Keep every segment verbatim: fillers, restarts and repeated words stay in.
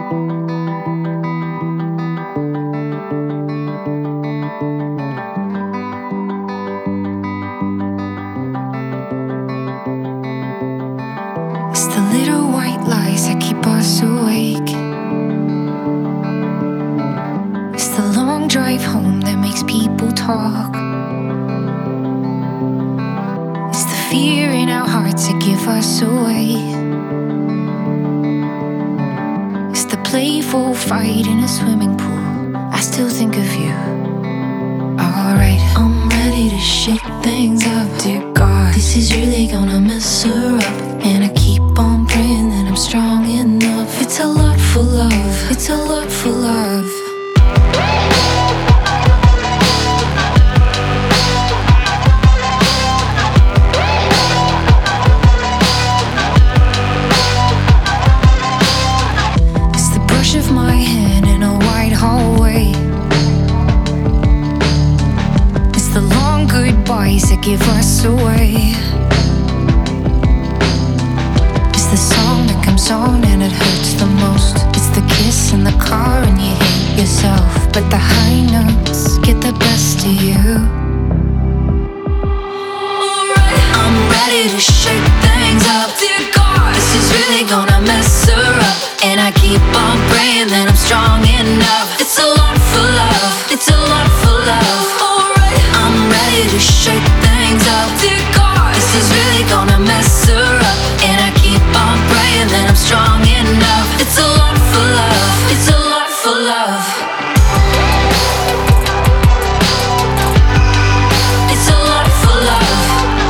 It's the little white lies that keep us awake. It's the long drive home that makes people talk. It's the fear in our hearts that give us away. It's the playful fight in a swimming pool. I still think of you. Alright, I'm ready to shake things up, dear God. This is really gonna mess her up. And I keep on praying that I'm strong enough. It's a lot for love, it's a lot for love. It's the brush of my hand in a wide hallway. It's the long goodbyes that give us away. The song that comes on and it hurts the most. It's the kiss in the car and you hate yourself. But the high notes get the best of you. Alright, I'm ready to shake things up, dear God. This is really gonna mess her up. And I keep on praying that I'm strong enough. It's a lot for love, it's a lot for love. Alright, I'm ready to shake things up, dear God. This is really gonna mess her up. And I keep on praying that I'm strong enough. It's a lot for love, it's a lot for love. It's a lot for love.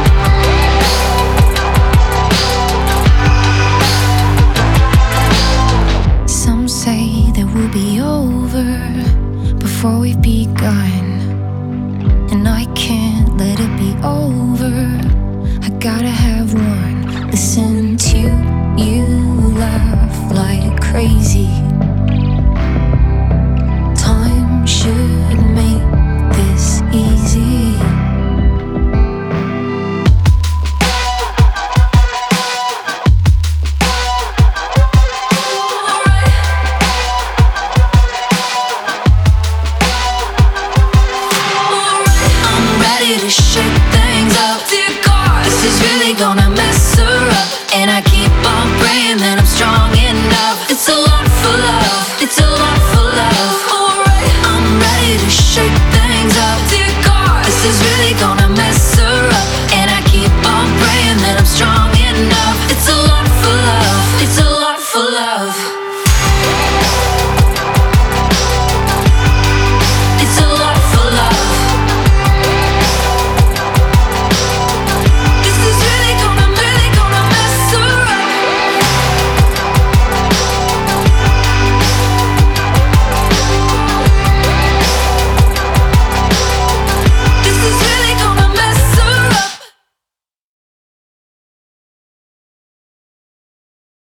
Some say that we'll be over before we've begun. And I can't let it be over. I gotta have one. Listen to you laugh like crazy. Time should make this easy. I'm ready to shake things up, dear God. This is really gonna mess her up. And I keep on praying that I'm strong enough. It's a lot for love, it's a lot for love. Alright, I'm ready to shake things up, dear God. This is really gonna mess her up. And I keep on praying that I'm strong enough. It's a lot for love, it's a lot for love.